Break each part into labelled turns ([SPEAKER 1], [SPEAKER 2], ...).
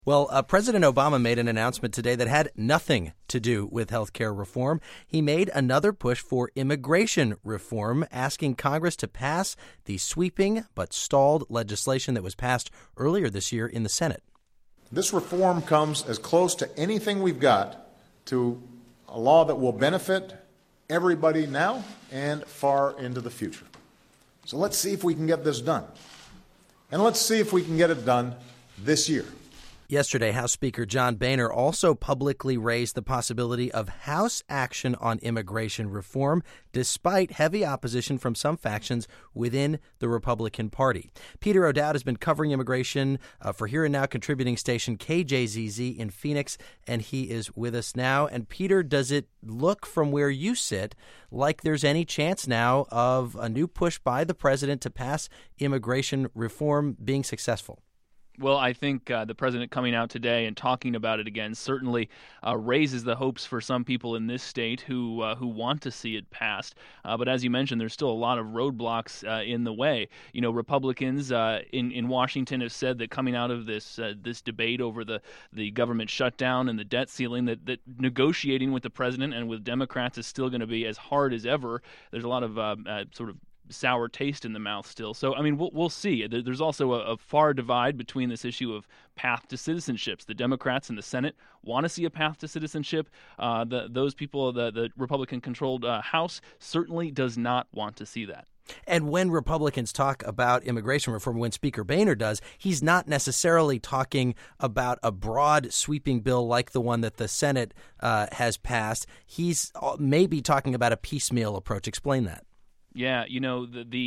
[SPEAKER 1] Well, President Obama made an announcement today that had nothing to do with health care reform. He made another push for immigration reform, asking Congress to pass the sweeping but stalled legislation that was passed earlier this year in the Senate.
[SPEAKER 2] This reform comes as close to anything we've got to a law that will benefit everybody now and far into the future. So let's see if we can get this done. And let's see if we can get it done this year.
[SPEAKER 1] Yesterday, House Speaker John Boehner also publicly raised the possibility of House action on immigration reform, despite heavy opposition from some factions within the Republican Party. Peter O'Dowd has been covering immigration for Here and Now contributing station KJZZ in Phoenix, and he is with us now. And Peter, does it look from where you sit like there's any chance now of a new push by the president to pass immigration reform being successful?
[SPEAKER 3] Well, I think the president coming out today and talking about it again certainly raises the hopes for some people in this state who want to see it passed. But as you mentioned, there's still a lot of roadblocks in the way. You know, Republicans in Washington have said that coming out of this debate over the government shutdown and the debt ceiling, that negotiating with the president and with Democrats is still going to be as hard as ever. There's a lot of sort of sour taste in the mouth still. So, I mean, we'll see. There's also a far divide between this issue of path to citizenships. The Democrats in the Senate want to see a path to citizenship. Those people, the Republican-controlled House, certainly does not want to see that.
[SPEAKER 1] And when Republicans talk about immigration reform, when Speaker Boehner does, he's not necessarily talking about a broad sweeping bill like the one that the Senate has passed. He's maybe talking about a piecemeal approach. Explain that.
[SPEAKER 3] Yeah, you know,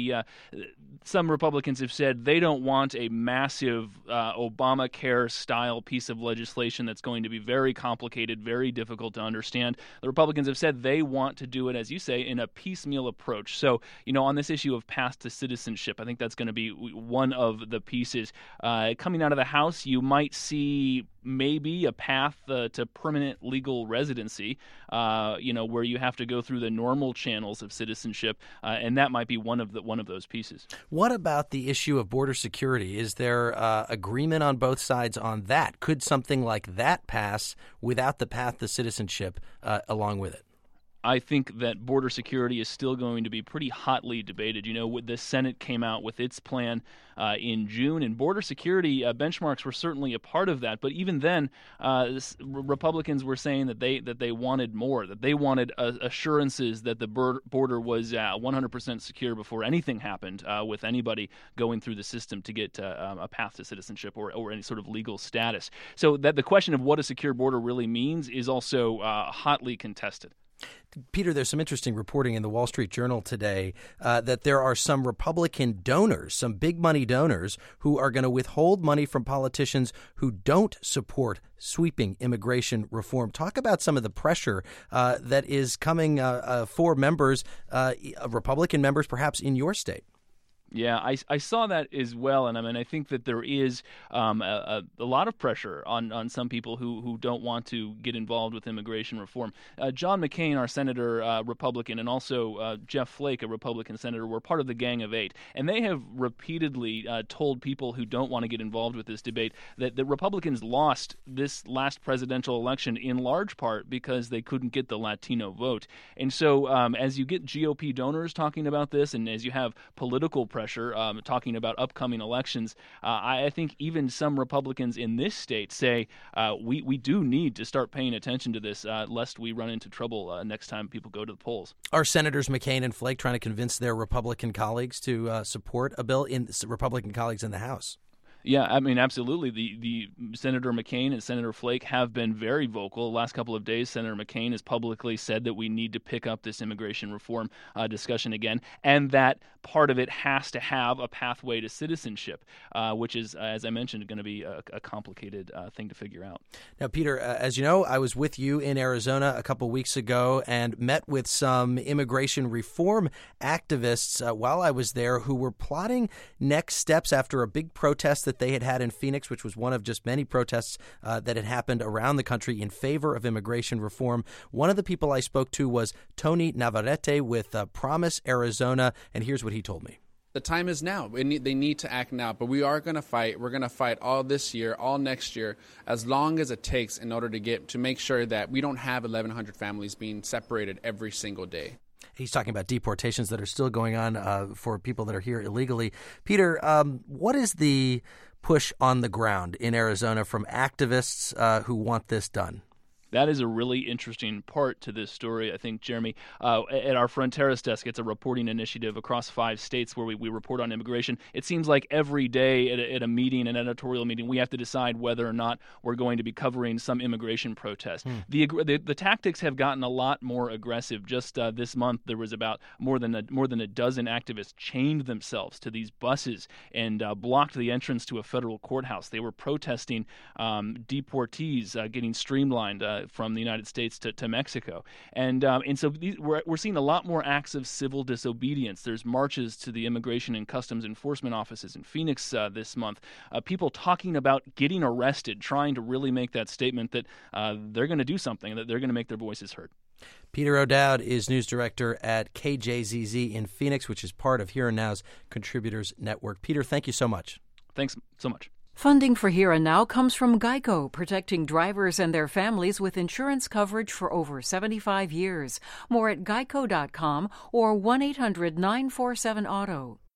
[SPEAKER 3] some Republicans have said they don't want a massive Obamacare-style piece of legislation that's going to be very complicated, very difficult to understand. The Republicans have said they want to do it, as you say, in a piecemeal approach. So, you know, on this issue of path to citizenship, I think that's going to be one of the pieces. Coming out of the House, you might see maybe a path to permanent legal residency, where you have to go through the normal channels of citizenship, and that might be one of those pieces.
[SPEAKER 1] What about the issue of border security? Is there agreement on both sides on that? Could something like that pass without the path to citizenship along with it?
[SPEAKER 3] I think that border security is still going to be pretty hotly debated. You know, the Senate came out with its plan in June, and border security benchmarks were certainly a part of that. But even then, Republicans were saying that they wanted more, that they wanted assurances that the border was 100% secure before anything happened with anybody going through the system to get a path to citizenship or any sort of legal status. So that the question of what a secure border really means is also hotly contested.
[SPEAKER 1] Peter, there's some interesting reporting in the Wall Street Journal today that there are some Republican donors, some big money donors, who are going to withhold money from politicians who don't support sweeping immigration reform. Talk about some of the pressure that is coming for members, Republican members, perhaps in your state.
[SPEAKER 3] Yeah, I saw that as well, and I mean I think that there is a lot of pressure on some people who don't want to get involved with immigration reform. John McCain, our senator, Republican, and also Jeff Flake, a Republican senator, were part of the Gang of Eight, and they have repeatedly told people who don't want to get involved with this debate that the Republicans lost this last presidential election in large part because they couldn't get the Latino vote. And so as you get GOP donors talking about this, and as you have political pressure talking about upcoming elections, I think even some Republicans in this state say we do need to start paying attention to this lest we run into trouble next time people go to the polls.
[SPEAKER 1] Are Senators McCain and Flake trying to convince their Republican colleagues to support a bill in Republican colleagues in the House?
[SPEAKER 3] Yeah, I mean, absolutely. The Senator McCain and Senator Flake have been very vocal. The last couple of days, Senator McCain has publicly said that we need to pick up this immigration reform discussion again, and that part of it has to have a pathway to citizenship, which is, as I mentioned, going to be a complicated thing to figure out.
[SPEAKER 1] Now, Peter, as you know, I was with you in Arizona a couple weeks ago and met with some immigration reform activists while I was there who were plotting next steps after a big protest that they had in Phoenix, which was one of just many protests that had happened around the country in favor of immigration reform. One of the people I spoke to was Tony Navarrete with Promise Arizona, and here's what he told me.
[SPEAKER 4] The time is now. They need to act now. But we are going to fight. We're going to fight all this year, all next year, as long as it takes in order to make sure that we don't have 1,100 families being separated every single day.
[SPEAKER 1] He's talking about deportations that are still going on for people that are here illegally. Peter, what is the push on the ground in Arizona from activists who want this done?
[SPEAKER 3] That is a really interesting part to this story, I think, Jeremy. At our Fronteras desk, it's a reporting initiative across 5 states where we report on immigration. It seems like every day at a meeting, an editorial meeting, we have to decide whether or not we're going to be covering some immigration protest. The tactics have gotten a lot more aggressive. Just this month, there was about more than a dozen activists chained themselves to these buses and blocked the entrance to a federal courthouse. They were protesting deportees getting streamlined from the United States to Mexico. And so we're seeing a lot more acts of civil disobedience. There's marches to the Immigration and Customs Enforcement offices in Phoenix this month. People talking about getting arrested, trying to really make that statement that they're going to do something, that they're going to make their voices heard.
[SPEAKER 1] Peter O'Dowd is news director at KJZZ in Phoenix, which is part of Here and Now's Contributors Network. Peter, thank you so much.
[SPEAKER 3] Thanks so much.
[SPEAKER 5] Funding for Here and Now comes from GEICO, protecting drivers and their families with insurance coverage for over 75 years. More at geico.com or 1-800-947-AUTO.